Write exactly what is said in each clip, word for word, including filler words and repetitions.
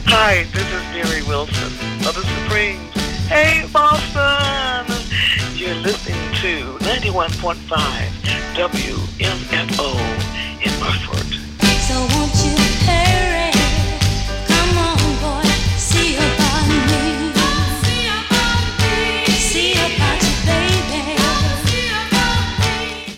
Hi, this is Mary Wilson of the Supremes. Hey, Boston! You're listening to ninety-one point five W M F O in Murford. So won't you hurry? Come on, boy, see about me. See about me. See about you, baby. See about me.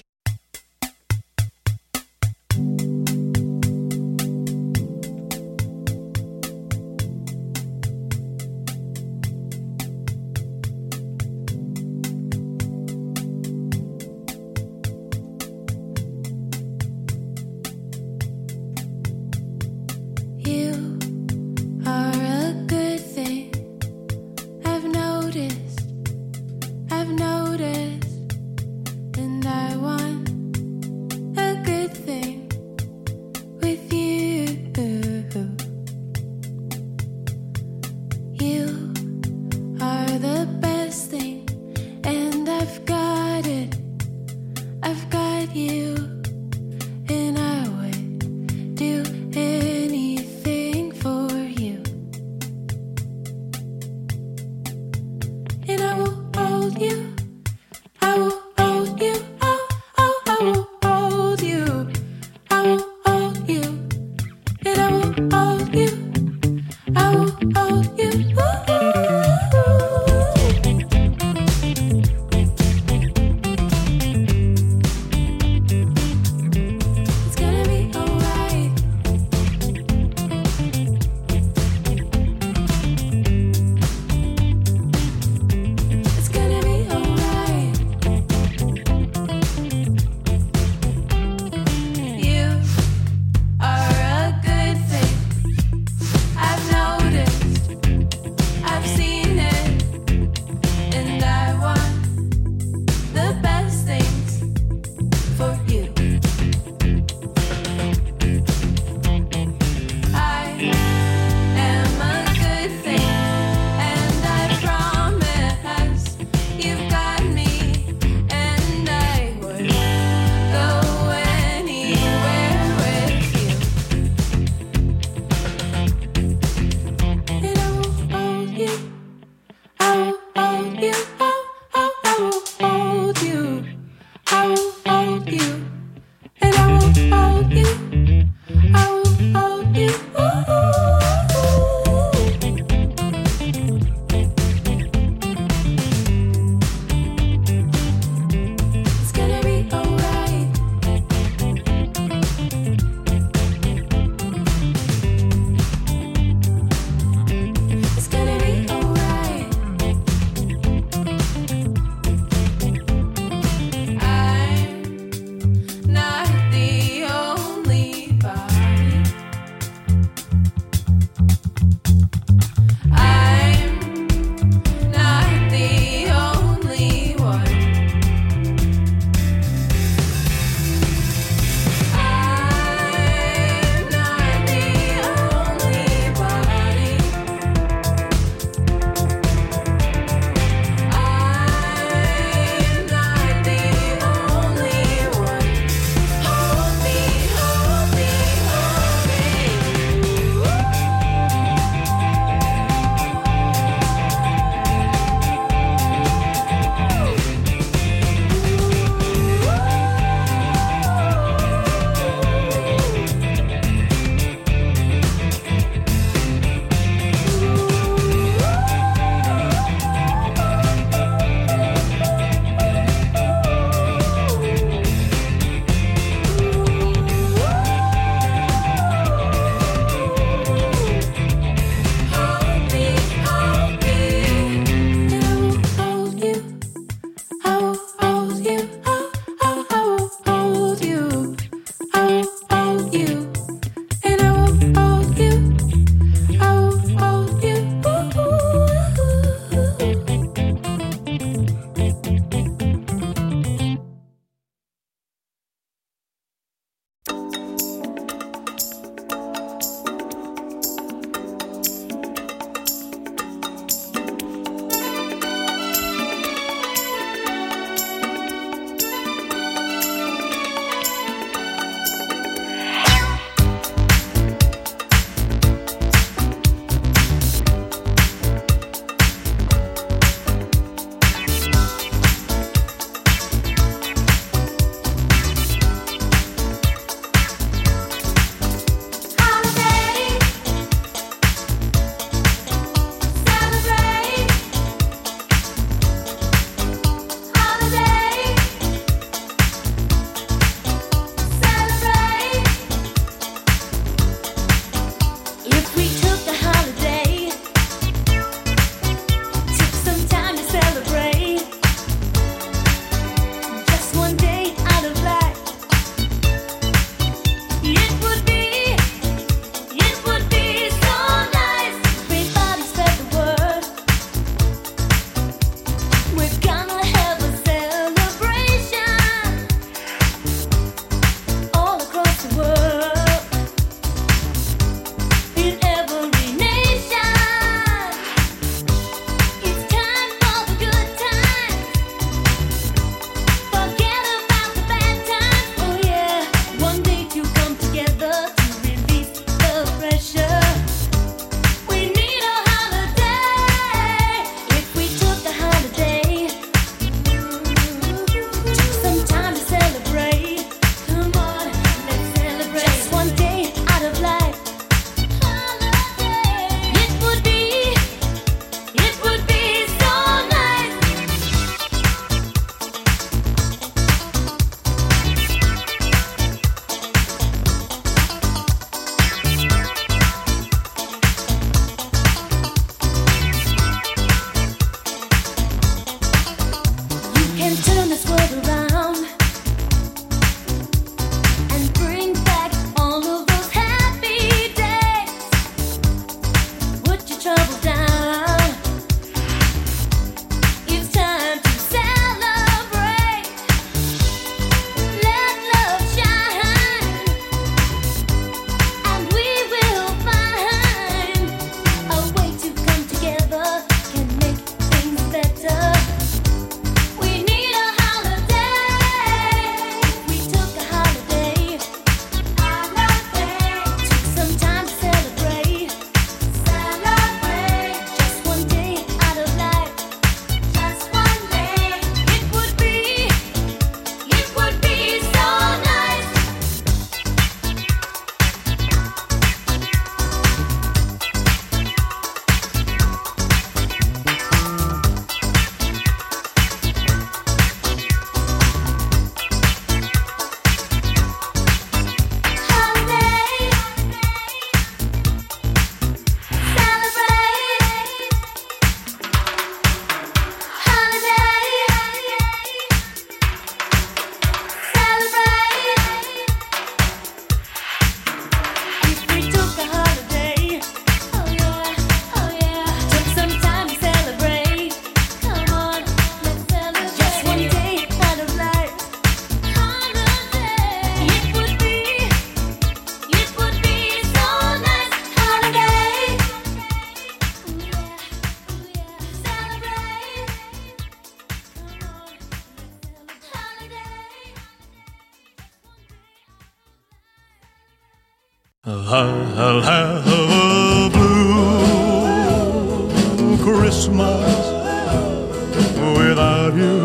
I'll have a blue Christmas without you.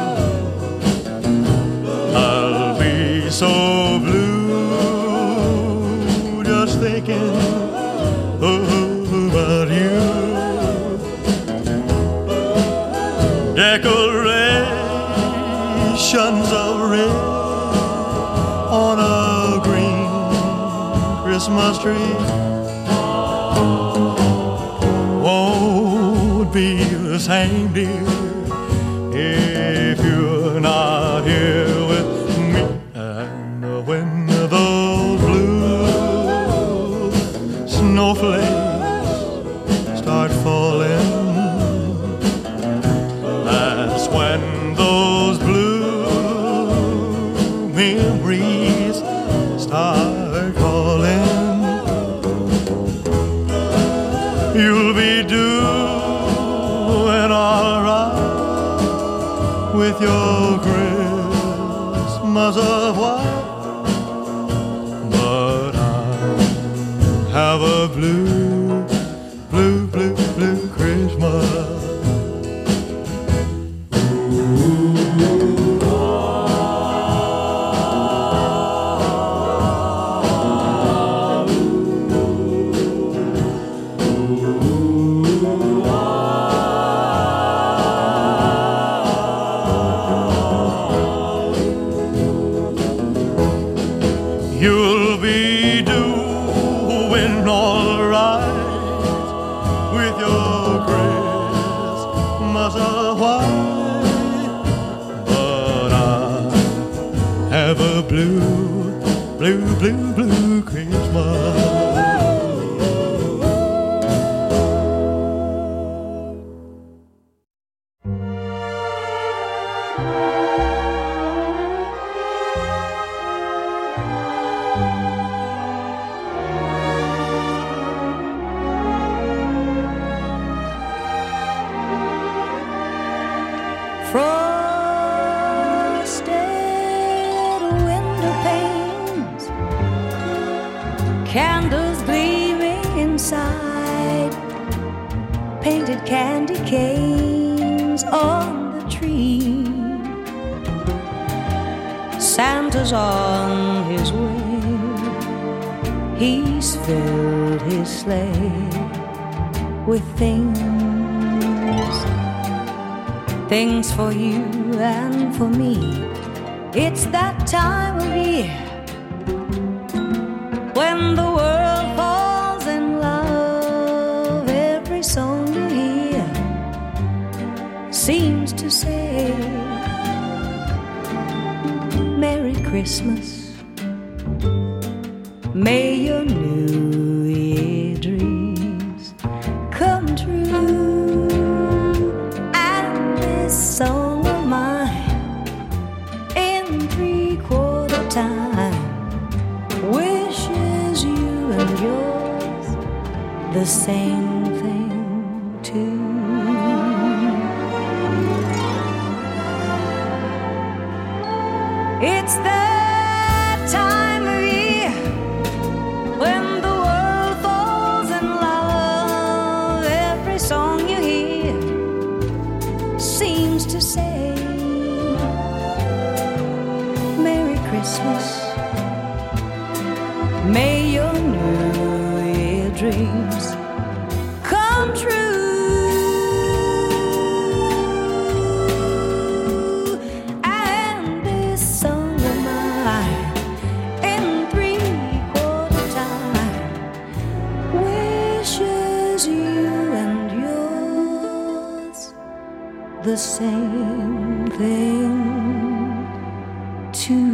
I'll be so blue just thinking about you. Decorations of red on a green Christmas tree won't be the same, dear, if you're not here with me. And when those blue snowflakes start falling, that's when those blue memories start calling. You'll be doing all right with your Christmas of white, but I have a blue, blue, blue, blue Christmas. You'll be doing all right with your Christmas of white, but I have a blue, blue, blue, blue Christmas. Frosted window panes, candles gleaming inside, painted candy canes on the tree. Santa's on his way, he's filled his sleigh with things, things for you and for me. It's that time of year when the world falls in love. Every song you hear seems to say Merry Christmas. May your New Year dreams come true. And this song of mine in three-quarter time wishes you and yours the same thing too. It's that time of year when the world falls in love. Every song you hear seems to say Merry Christmas. May your New Year dreams come true. And this song of mine in three-quarter time wishes you and yours the same thing too.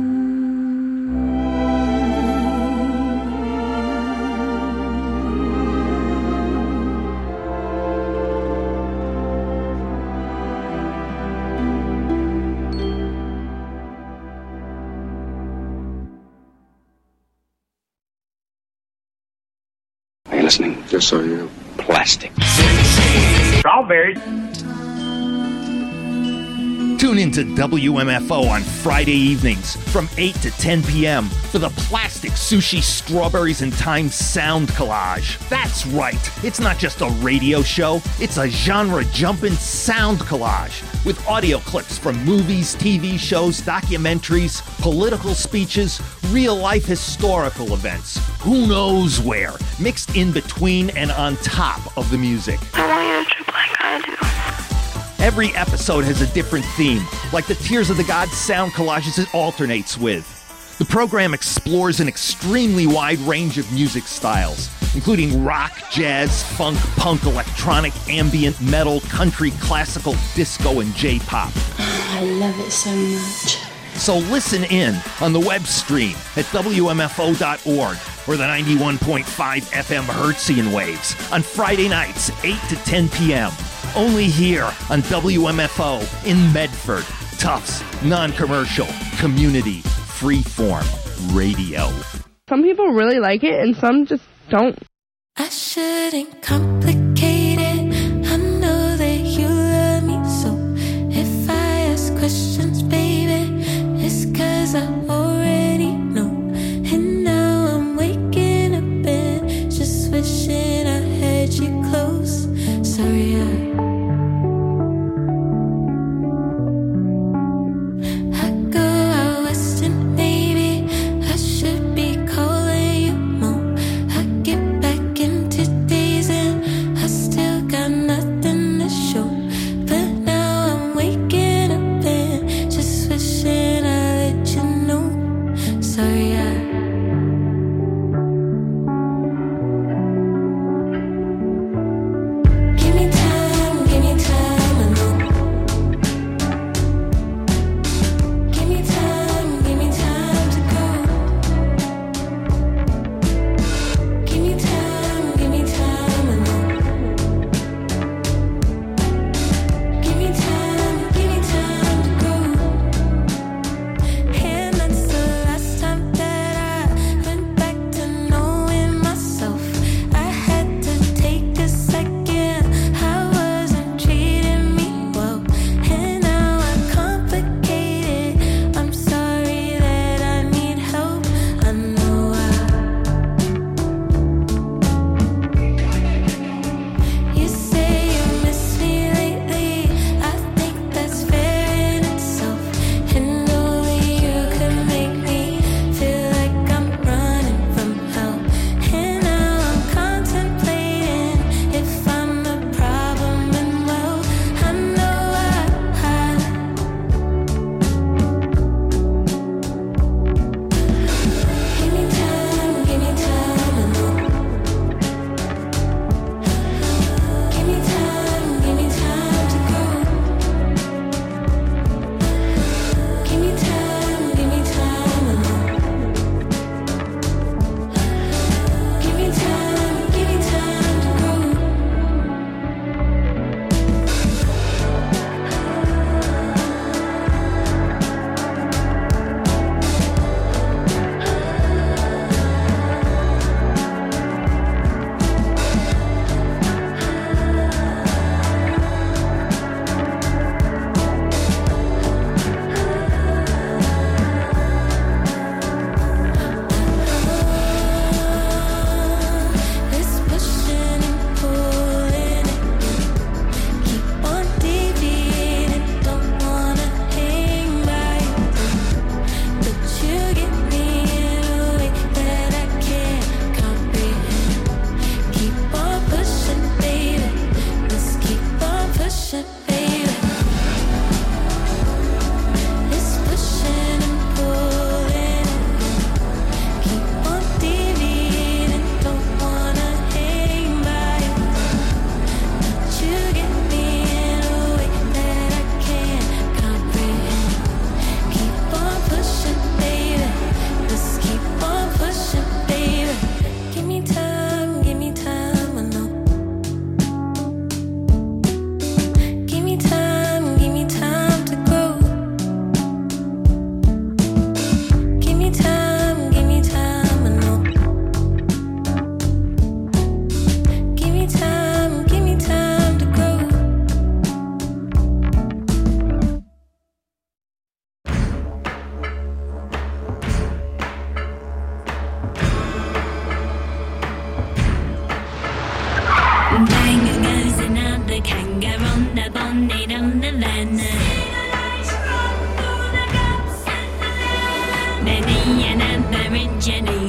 Are you listening? Just so you. Plastic. Strawberries. Tune in to W M F O on Friday evenings from eight to ten p.m. for the Plastic Sushi Strawberries and Thyme Sound Collage. That's right, it's not just a radio show, it's a genre-jumping sound collage with audio clips from movies, T V shows, documentaries, political speeches, real-life historical events, who knows where, mixed in between and on top of the music. I want you to trip like I do. Every episode has a different theme, like the Tears of the Gods sound collages it alternates with. The program explores an extremely wide range of music styles, including rock, jazz, funk, punk, electronic, ambient, metal, country, classical, disco, and J-pop. I love it so much. So listen in on the web stream at W M F O dot org or the ninety-one point five F M Hertzian waves on Friday nights, eight to ten p.m. Only here on W M F O in Medford. Tufts, non-commercial, community, freeform radio. Some people really like it and some just don't. I shouldn't complicate it. I know that you love me, so if I ask questions, baby, it's 'cause I already know. And now I'm waking up and just wishing I had you close. Sorry, I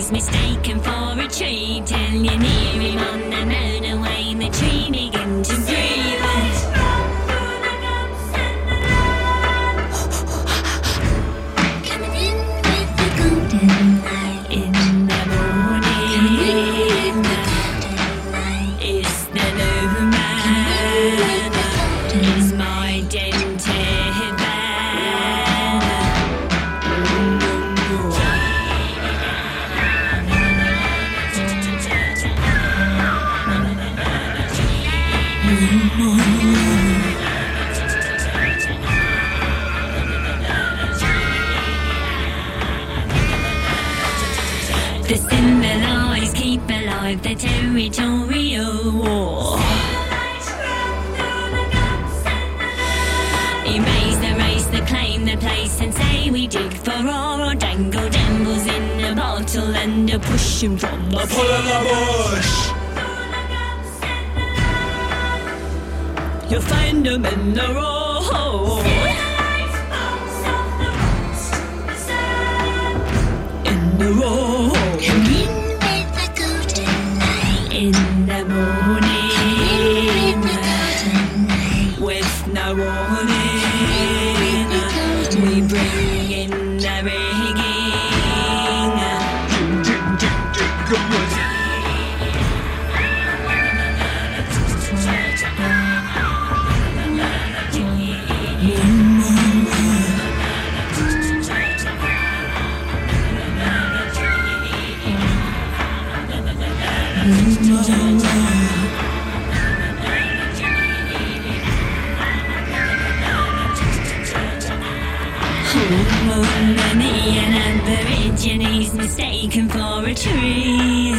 he's mistaken for a tree. Till you're near him on the motorway, the tree begin to breathe. Coming in with the golden light in the morning. It's the new man. It's my dented band. The symbolize keep alive the territorial war. Erase the race, the claim the place, and say we dig for ore or dangle dambles in a bottle and a push 'em from the pull of the bush. You'll find 'em in the road. In the road. Come in with the golden light in the morning. Come in with the golden light with no warning. We bring in the rigging. An Aborigines mistaken for a tree.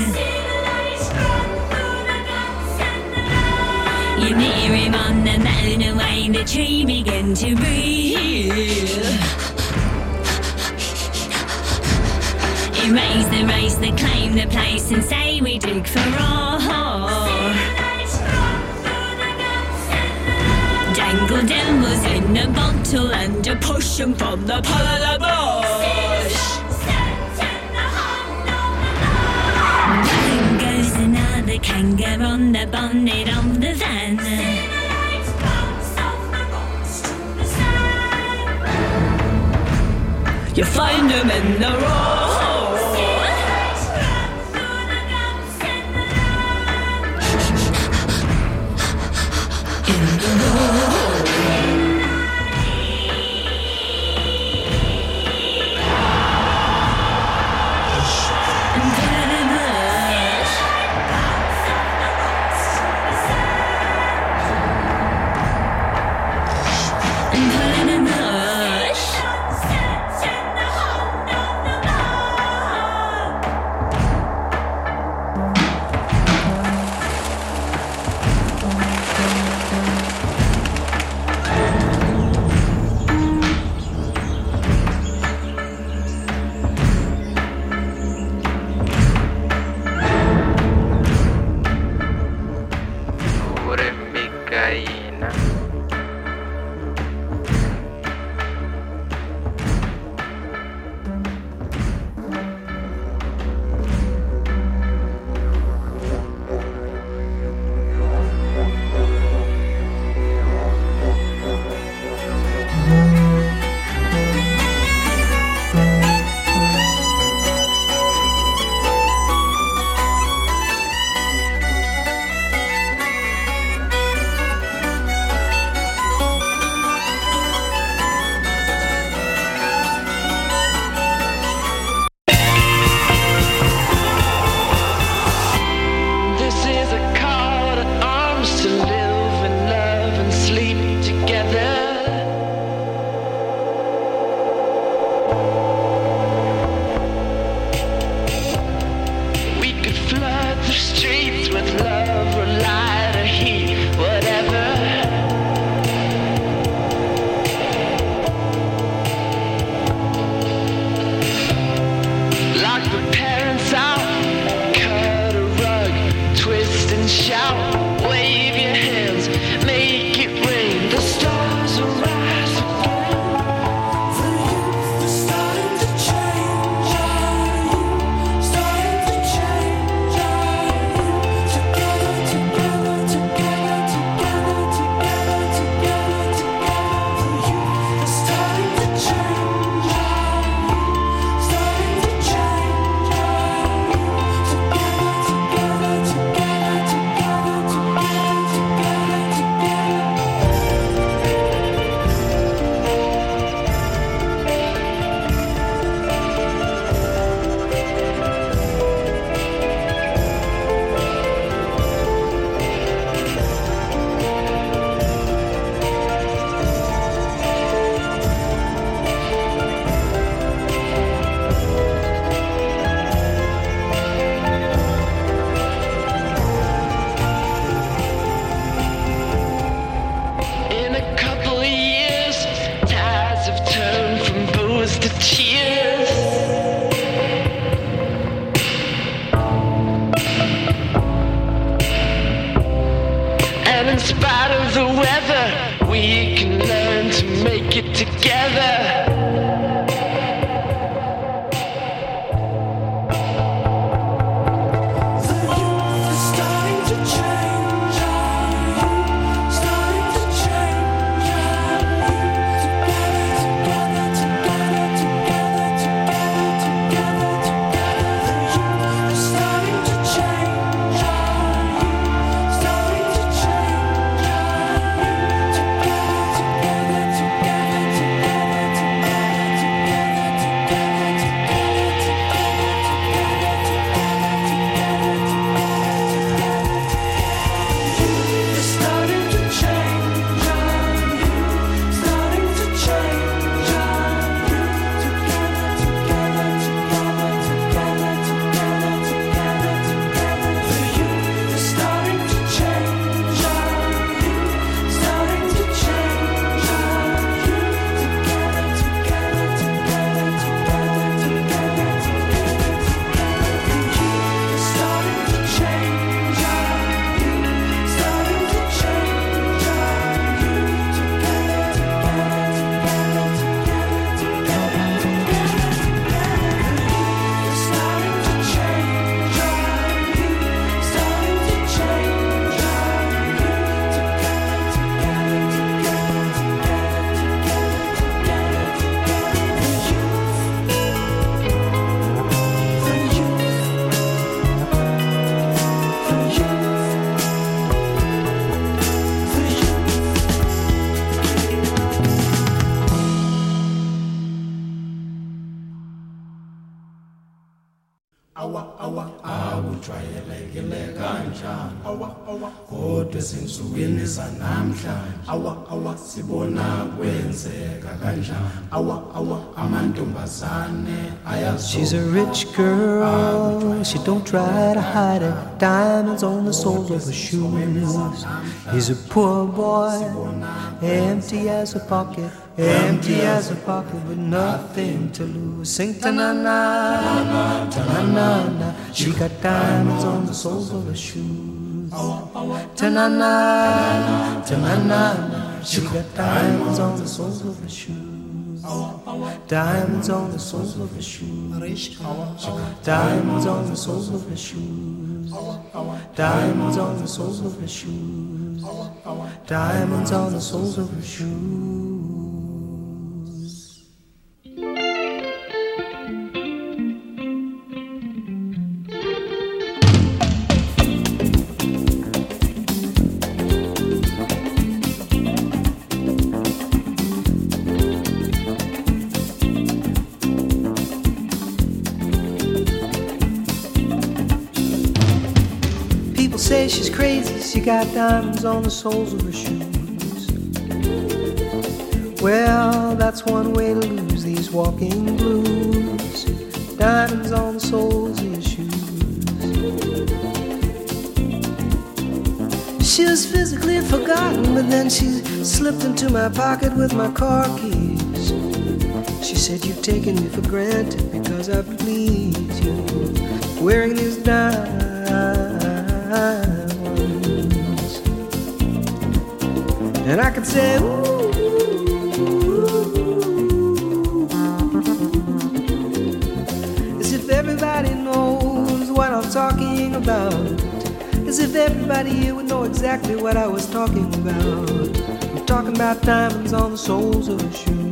You near him on the motorway, the tree begin to breathe. Erase the race, the claim the place, and say we dig for ore. Dangle devils in a bottle and a push 'em from the pull of the bush. Bang goes another kangaroo on the bonnet of the van. You find 'em in the road. In the road. Starting to change, are you? Starting of the weather, we can learn to make it together. Ezinsukwini zanamhlanje awa awa sibona kwenzeka kanjani awa awa amantombazane ayazo. She's a rich girl, she don't try to hide it. Diamonds on the soles of her shoes. He's a poor boy, empty as a pocket, empty as a pocket with nothing to lose. Sing ta-na-na, ta-na-na-na. She got diamonds on the soles of her shoes. Ta-na-na, ta-na-na-na. She got diamonds on the soles of her shoes. Diamonds on the soles of her shoes. Diamonds on the soles of her shoes. Diamonds on the soles of her shoes. Diamonds on the soles of her shoes. Say she's crazy, she got diamonds on the soles of her shoes. Well, that's one way to lose these walking blues. Diamonds on the soles of your shoes. She was physically forgotten, but then she slipped into my pocket with my car keys. She said, you've taken me for granted because I please you, wearing these diamonds. And I could say, ooh, as if everybody knows what I'm talking about, as if everybody here would know exactly what I was talking about. I'm talking about diamonds on the soles of her shoes.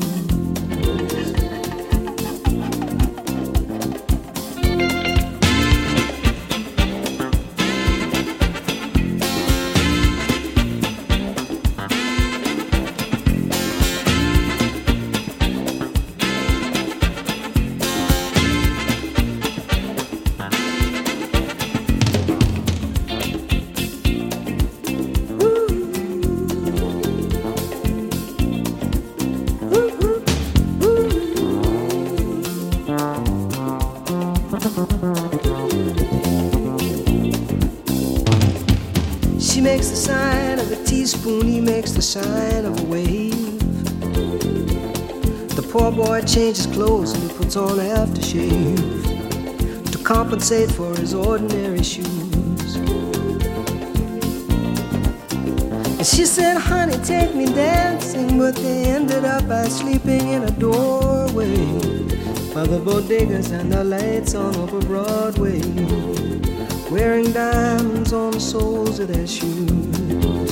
She makes the sign of a teaspoon, he makes the sign of a wave. The poor boy changes clothes and he puts on aftershave to compensate for his ordinary shoes. She said, honey, take me dancing, but they ended up by sleeping in a doorway by the bodegas and the lights on over Broadway, wearing diamonds on the soles of their shoes.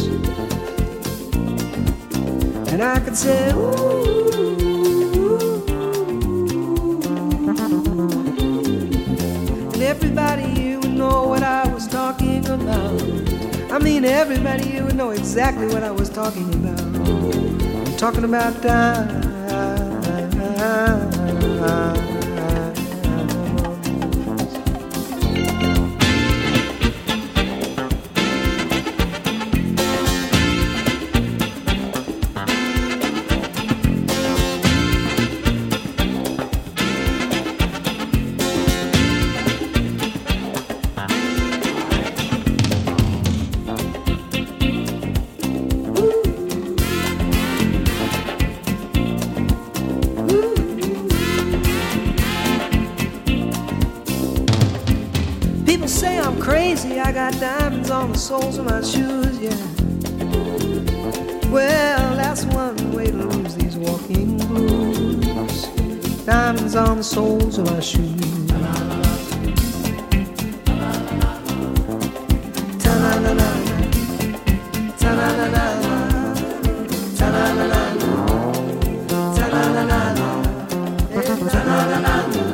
And I could say, ooh, and everybody here would know what I was talking about. I mean, everybody here would know exactly what I was talking about. I'm talking about time. I got diamonds on the soles of my shoes, yeah. Well, that's one way to lose these walking blues. Diamonds on the soles of my shoes. Ta-na-na-na, ta-na-na-na, ta-na-na-na, ta-na-na-na, ta-na-na-na.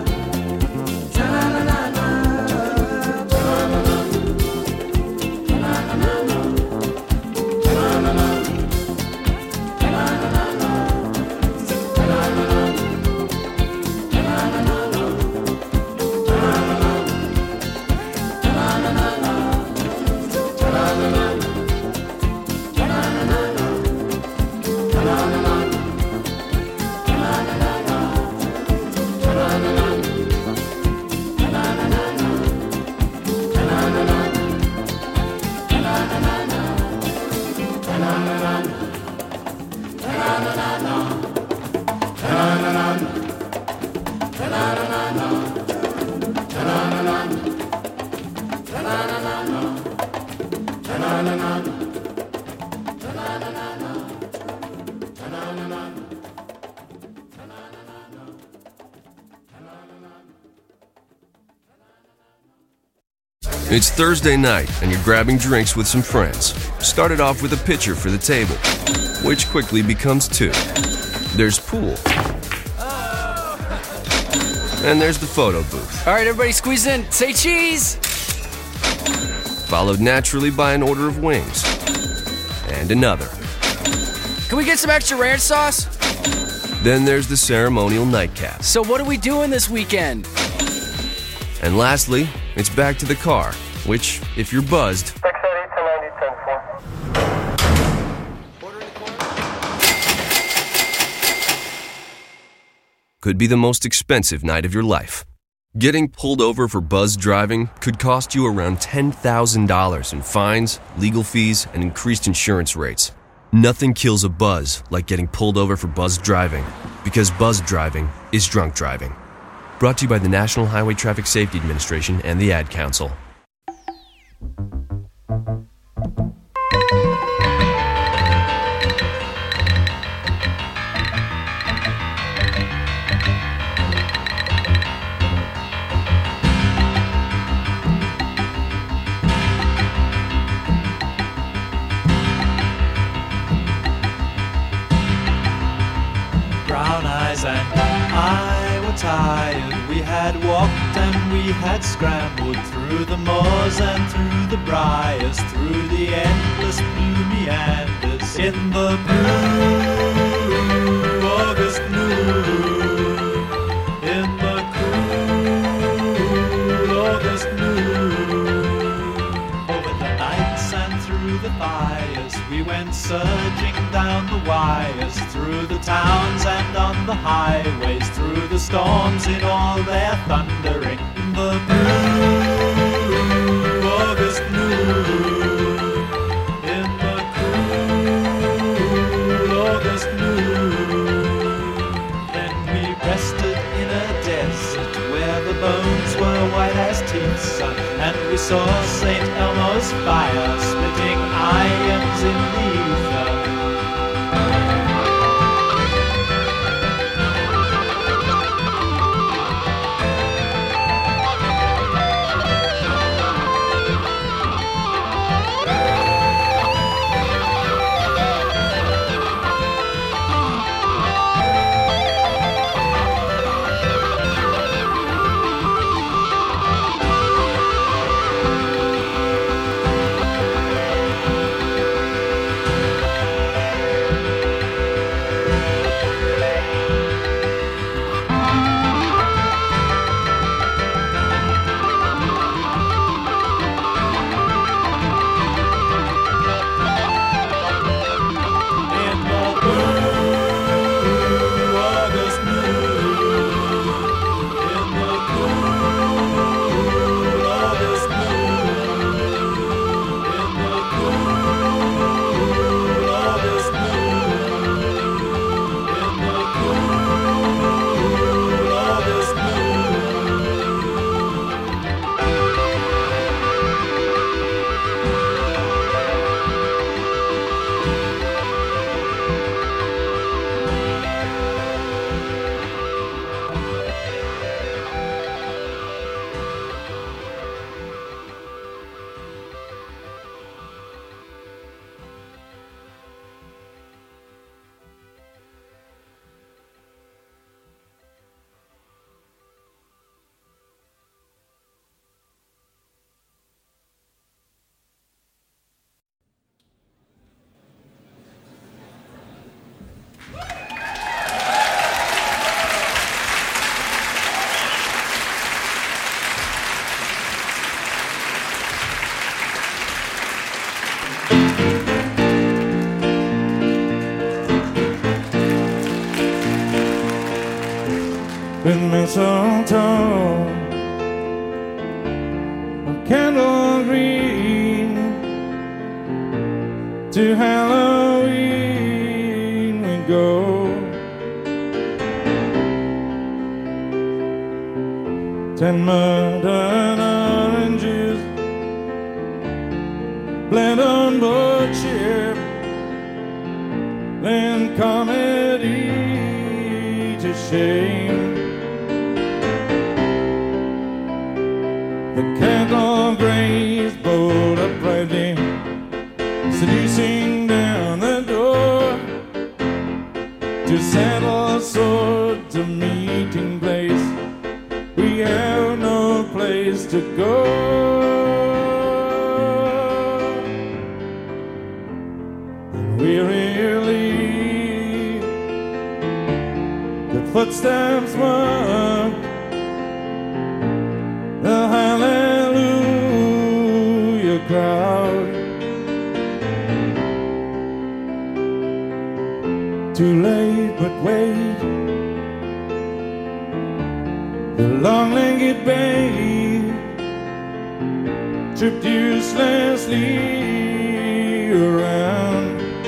It's Thursday night, and you're grabbing drinks with some friends. Started off with a pitcher for the table, which quickly becomes two. There's pool. And there's the photo booth. All right, everybody squeeze in. Say cheese! Followed naturally by an order of wings. And another. Can we get some extra ranch sauce? Then there's the ceremonial nightcap. So what are we doing this weekend? And lastly, it's back to the car, which, if you're buzzed, could be the most expensive night of your life. Getting pulled over for buzz driving could cost you around ten thousand dollars in fines, legal fees, and increased insurance rates. Nothing kills a buzz like getting pulled over for buzz driving, because buzz driving is drunk driving. Brought to you by the National Highway Traffic Safety Administration and the Ad Council. Brown eyes and I were tired. We had walked and we had scrambled through the moors and through the briars, through the endless blue meanders in the blue August noon, in the cool August noon. Over the nights and through the fires, we went surging down the wires, through the towns and on the highways, through the storms in all their thundering, in the blue August noon, in the cool August noon. Then we rested in a desert where the bones were white as teeth, son, and we saw Saint Elmo's fire splitting irons in the With mistletoe, a candle green, to Halloween we go. Ten modern oranges, bled on board ship, then comedy to shame. The candle grays bold uprightly, seducing down the door, to saddle sword to meeting place. We have no place to go. And wearily the footsteps mark the hallelujah crowd. Too late, but wait, the long-legged babe tripped uselessly around.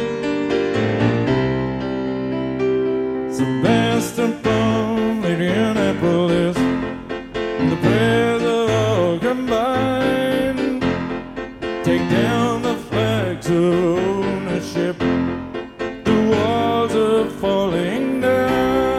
Sebastopol, Indianapolis, the prayers of all combined take down the flags of ownership. The walls are falling down.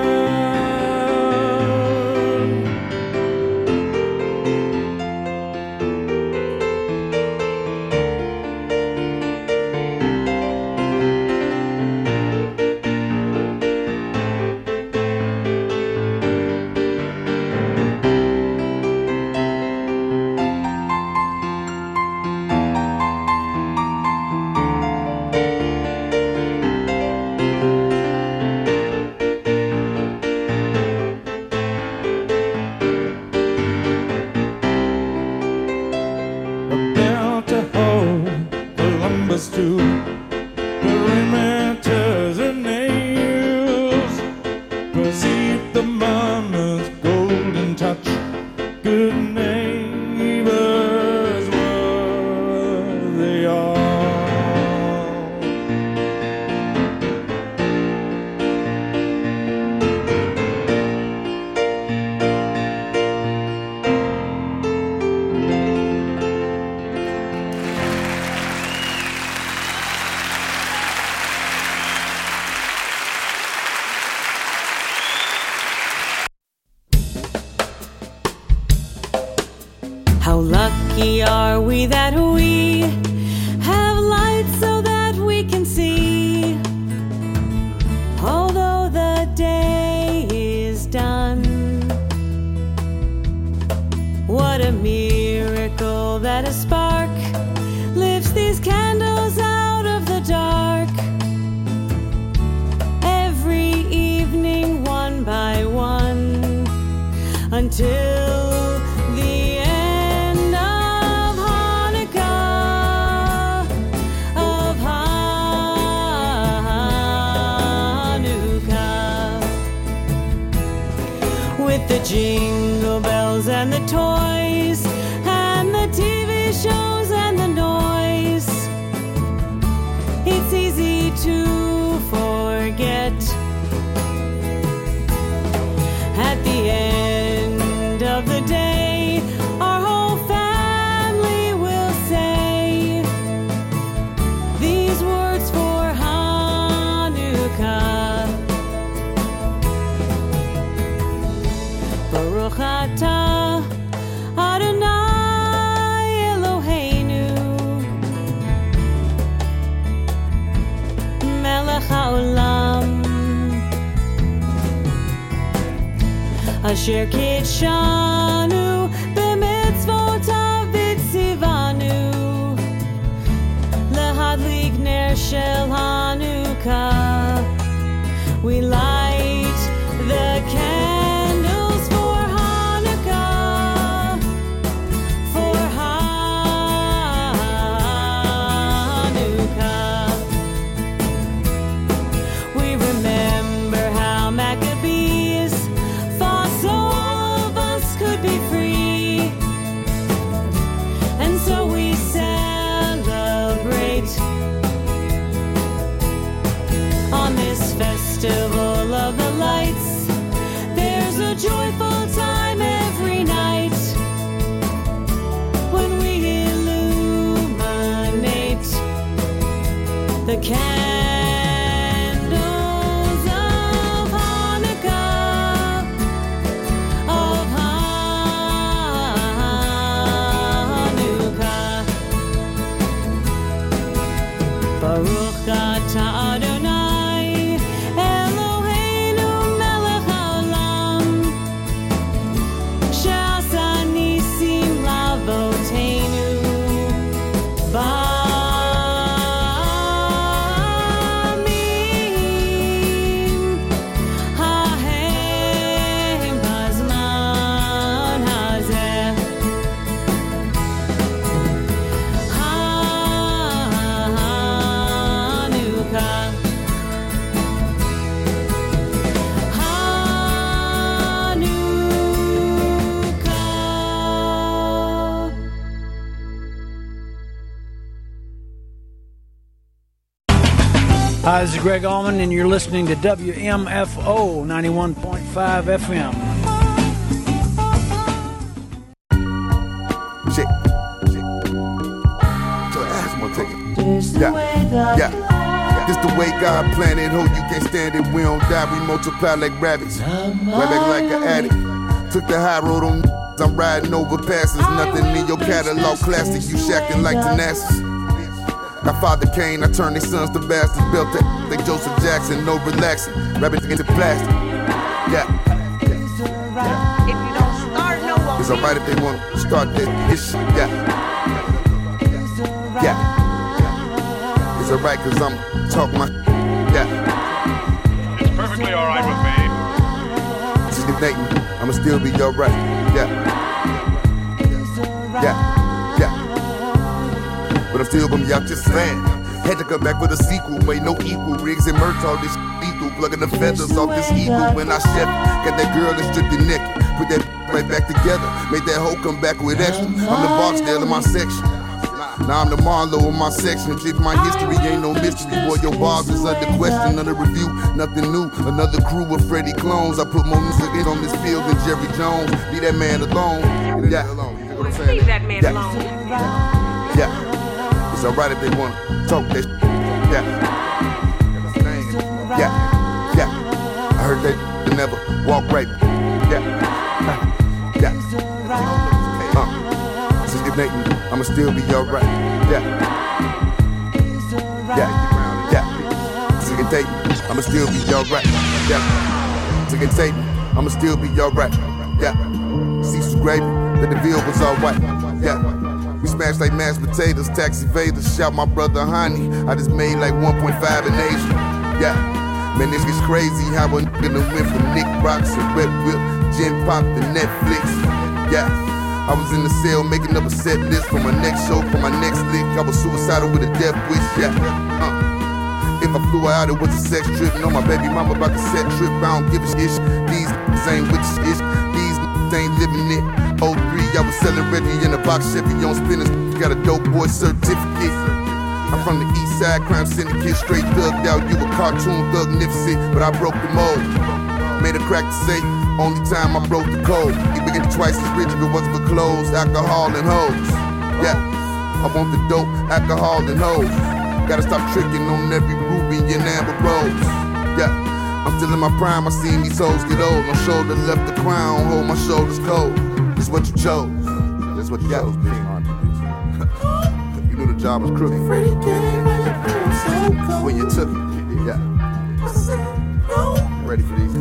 About to hold Columbus to perimeters and nails, perceive the mama's golden touch. Good neighbors, what they are. How lucky are we that we have light so that we can see, although the day is done. What a miracle that a spark lifts these candles out of the dark. Every evening, one by one, until the end of Hanukkah, of Hanukkah. With the jingle bells and the toys and the T V shows and the noise, it's easy to forget. At the end of the day, our whole family will say these words for Hanukkah. Baruch atah Adonai Eloheinu melech haolam asher kitshanu b'mitzvotav v'tzivanu lehadlik ner shel Hanukkah. We light the candles for Hanukkah, for Hanukkah. the candles of Hanukkah, of Hanukkah. Baruch atah Adonai Eloheinu melech haolam, she'asa nisim lavoteinu ba'amim hahem bazman hazeh. Hanukkah, Hanukkah. Hi, this is Greg Allman, and you're listening to W M F O ninety-one point five F M. Shit. So ask one take it. Yeah, yeah. This the way God planned it. Hope you can't stand it. We don't die, we multiply like rabbits. Right back like an addict. Took the high road on. I'm riding over passes. Nothing in your catalog classic. You shacking like Thanasis. My father Cain, I turned their sons to bastards. Built that like Joseph Jackson, no relaxing. Rapping into plastic. Yeah. If you don't start, no one. It's alright if they want to start this, this shit. Yeah. Yeah. It's alright cause I'm talking my yeah. It's perfectly alright with me. This is Nathan, I'ma still be alright. Yeah. Yeah. Yeah. But I'm still gonna be out just saying. Had to come back with a sequel, ain't no equal. Riggs and Merch, all this lethal. Plugging the feathers off this eagle when I chef. Got that girl that stripped the neck. Put that right back together. Made that hoe come back with extra. I'm the Barksdale in my section. Now I'm the Marlowe in my section. Shit, my history ain't no mystery. Boy, your bars is under question, under review. Nothing new. Another crew of Freddie clones. I put more music in on this field than Jerry Jones. Leave that man alone. Yeah. Leave that man Yeah. alone. Yeah. It's alright if they wanna talk that shit. Yeah. Yeah. Yeah. I heard they never walk right. Yeah. Yeah. Uh. Sister Nathan, I'ma still be alright. Yeah. Yeah. Yeah. Sister Nathan, I'ma still be alright. Yeah. Sister Nathan, I'ma still be alright. Yeah. Cecil gravy, the DeVille was alright. Yeah. We smashed like mashed potatoes, tax evaders. Shout my brother Honey. I just made like one point five in Asia. Yeah. Man, this gets crazy how a nigga done went from Nick Rocks and Red Whip, Gen Pop to Netflix. Yeah. I was in the cell making up a set list for my next show, for my next lick. I was suicidal with a death wish. Yeah. Uh. If I flew out, it was a sex trip. No, my baby mama about to set trip. I don't give a shit. These niggas ain't with the shit. These niggas ain't living it. oh three, I was selling Reggie in a box Chevy on spinners. Got a dope boy certificate. I'm from the east side, crime syndicate. Straight thugged out, you a cartoon thug nipsey. But I broke the mold. Made a crack to say, only time I broke the code. He began twice as rich if it wasn't for clothes, alcohol and hoes. Yeah, I want the dope, alcohol and hoes. Gotta stop tricking on every ruby and amber rose. Yeah, I'm still in my prime, I seen these hoes get old. My shoulder left the crown, hold my shoulders cold. This what you chose. That's what you chose, bitch. You knew the job was crooked. When you took it, yeah. Ready for these?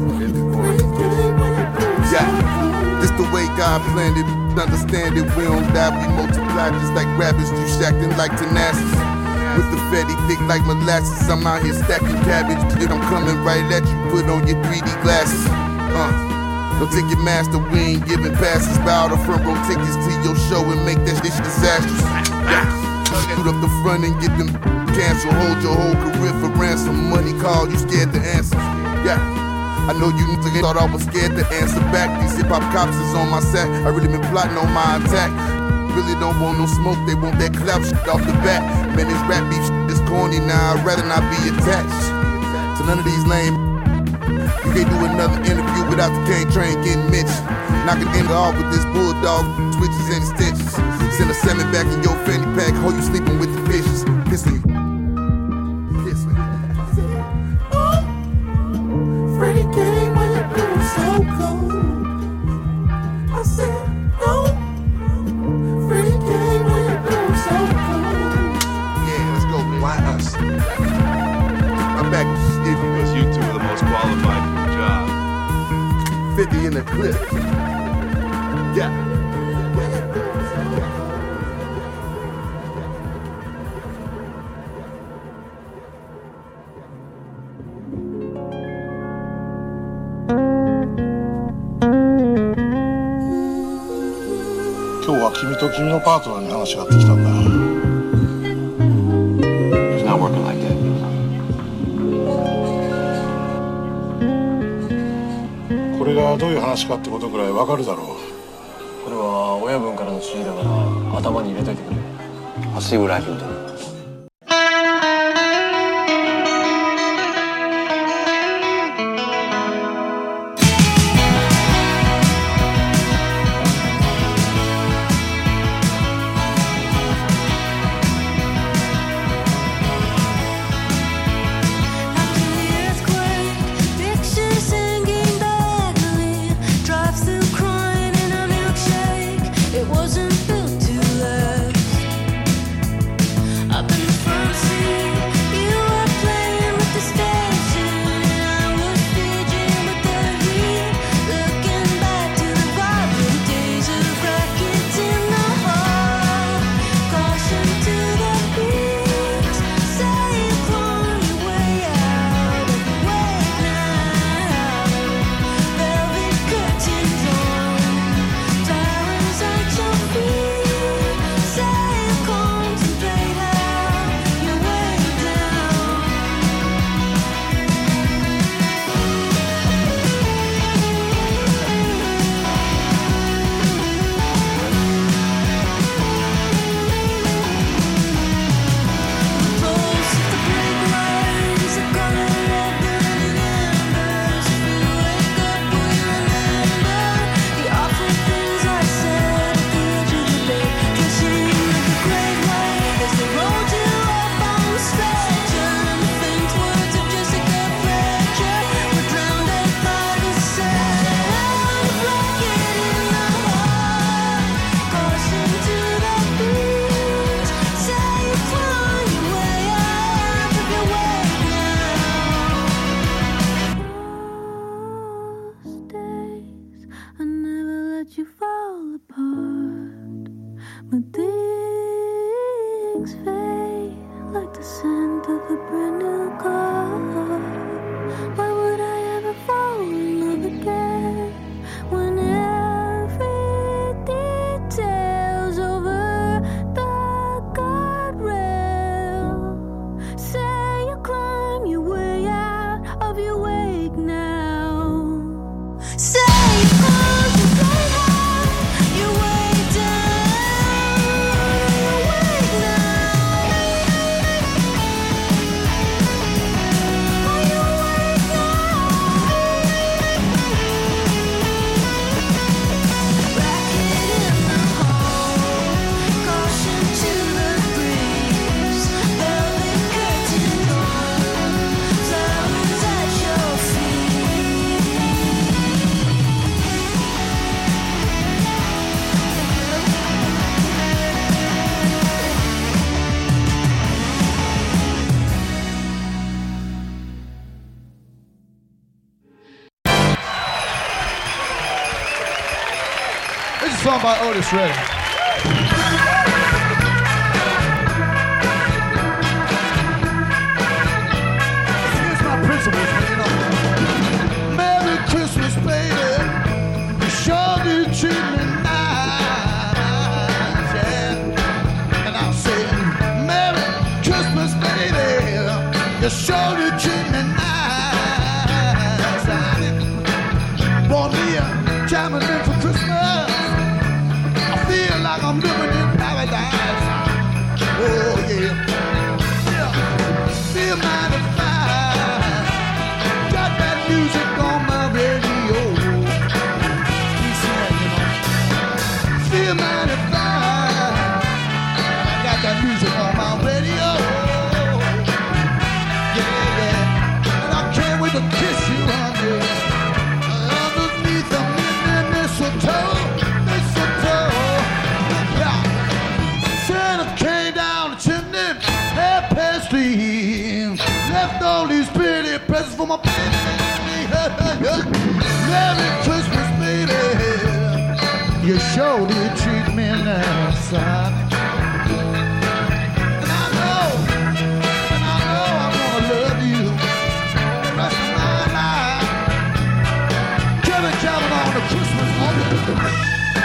Yeah. This the way God planned it. Understand it, we don't die, we multiply just like rabbits. You shacking like Thanasis. With the fatty thick like molasses. I'm out here stacking cabbage. Then I'm coming right at you. Put on your three D glasses. Uh. Don't take your master, we ain't giving passes. Bow the front row tickets to your show and make that shit disastrous. Yeah. Shoot up the front and get them cancel. Hold your whole career for ransom. Money call, you scared to answer. Yeah. I know you niggas thought I was scared to answer back. These hip hop cops is on my sack. I really been plotting on my attack. Really don't want no smoke, they want that clout shit off the bat. Man, this rap beef shit is corny now, I'd rather not be attached to none of these lame. You can't do another interview without the cane train getting mentioned. Knocking in off with this bulldog, switches and extensions. Send a salmon back in your fanny pack, hold you sleeping with the fishes. Pissing you. qualified for the job. fifty in the clip. Yeah. He's not working like that. これがどういう話かってことぐらいわかるだろう。これは親分からの指示だから頭に入れといてくれ。I'll see what I can do. Song by Otis Redding. Here's my principles, you know. Merry Christmas, baby. You sure do treat me nice, yeah. And I'll say, Merry Christmas, baby. You sure do treat me nice. Bought me a diamond ring for Christmas. Feel like I'm living in paradise. Oh yeah, yeah. Feel mighty fine. Got that music on my radio. Keep saying, you know. Feel mighty fine. I got that music on my radio. Yeah, yeah. And I can't wait to kiss you, honey. Underneath the midnight mistletoe. Left all these pretty presents for my baby. Merry Christmas, baby. You sure did treat me nice, son. And I know, and I know I'm gonna love you the rest of my life. Kevin Calvin on the Christmas morning.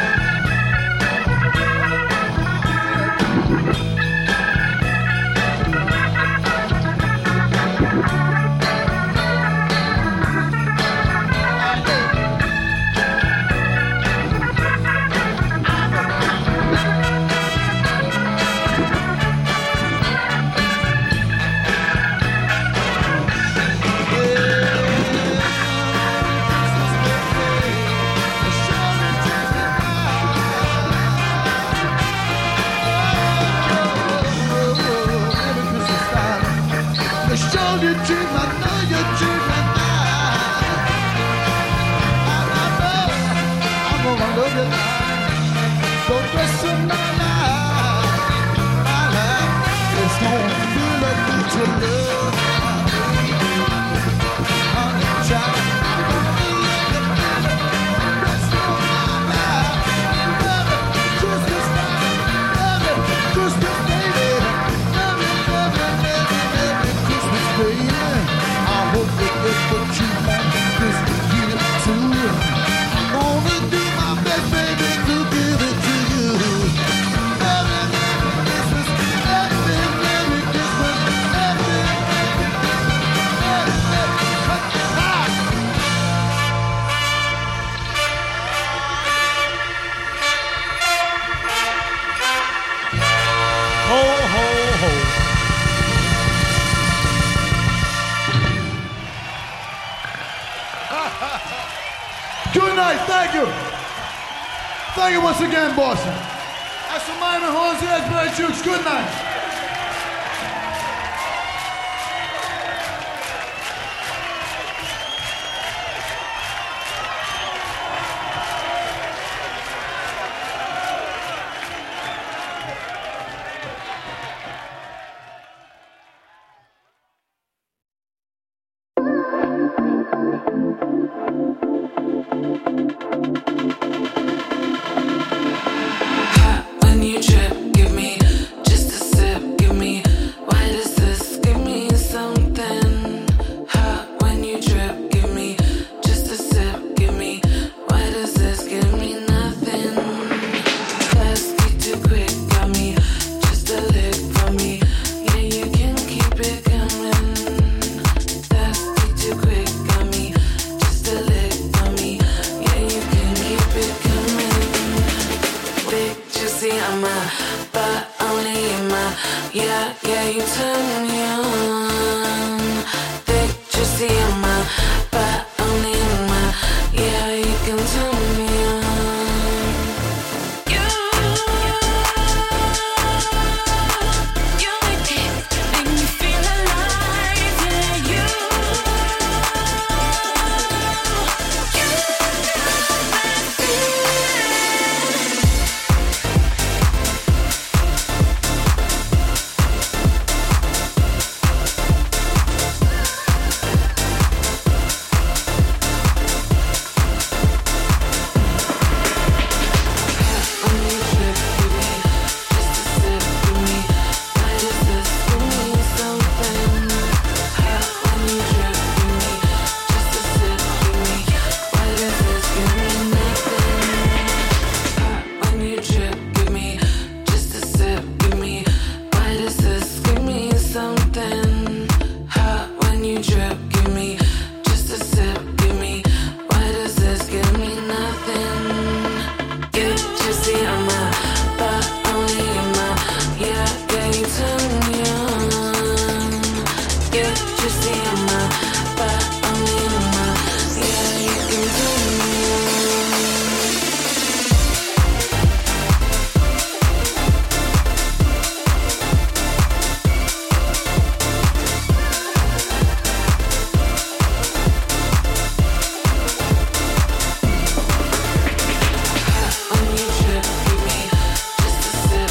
Thank you once again, Boston. That's the minor horns, yes, Brad Jukes. Good night. When you trip, give me just a sip, give me Yeah, yeah, you turn me on. Think you see my but only my yeah, you can turn me on. You, you make me, make me feel alive. Yeah, you, you got that feeling.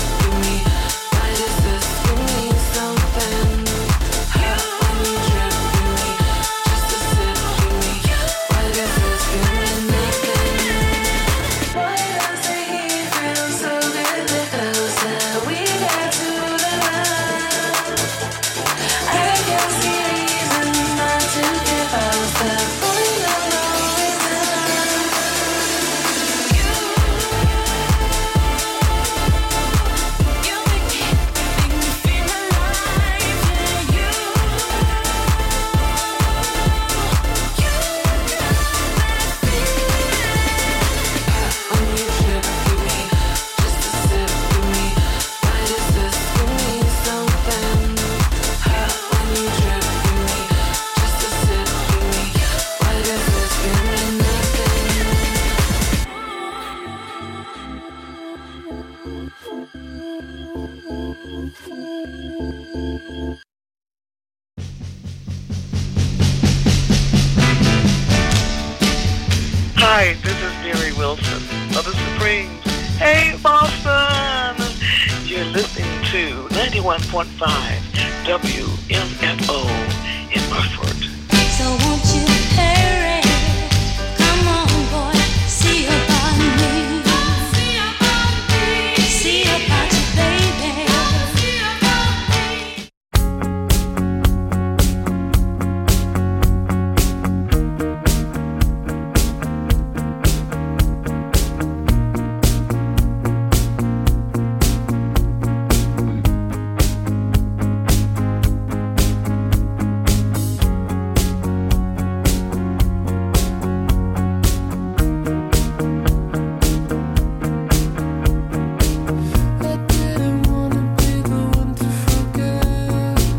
Give me Hi, this is Mary Wilson of the Supremes. Hey, Boston! You're listening to ninety-one point five W M F O in Murford. So won't you hurry?